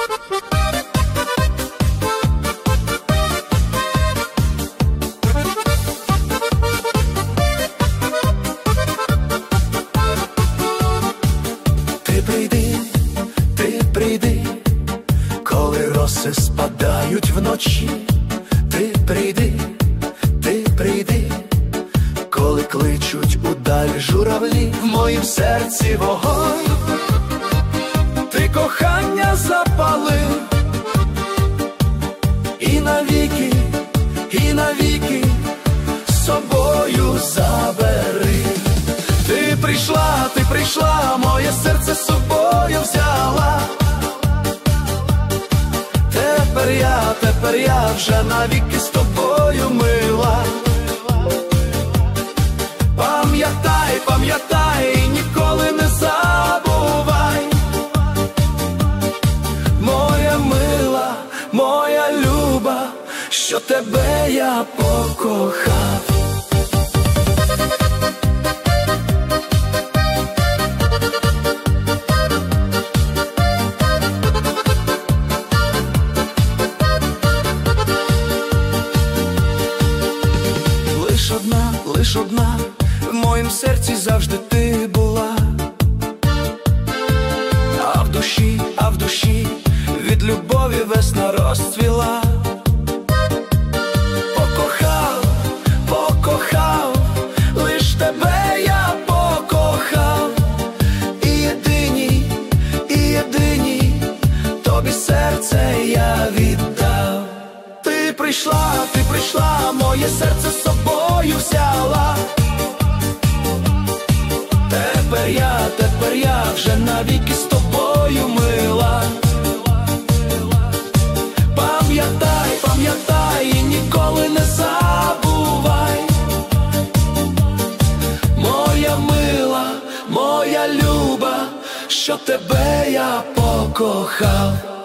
Прийди, коли роси спадають вночі. Ти прийди, коли кличуть удаль журавлі. В моїм серці вогонь, ти кохання запалив, і навіки з собою забери. Ти прийшла, моє серце з собою взяла. Тепер я вже навіки з тобою, мила. Пам'ятай, ніколи не забувай. Моя мила, моя люба, що тебе я покохав. Лиш одна в моїм серці завжди ти була, а в душі від любові весна розцвіла. Покохав, лиш тебе я покохав, і єдиній тобі серце я віддав. Ти прийшла, моє серце з собою взяла. Тепер я вже навіки з тобою, мила. Пам'ятай, і ніколи не забувай. Моя мила, моя люба, що тебе я покохав.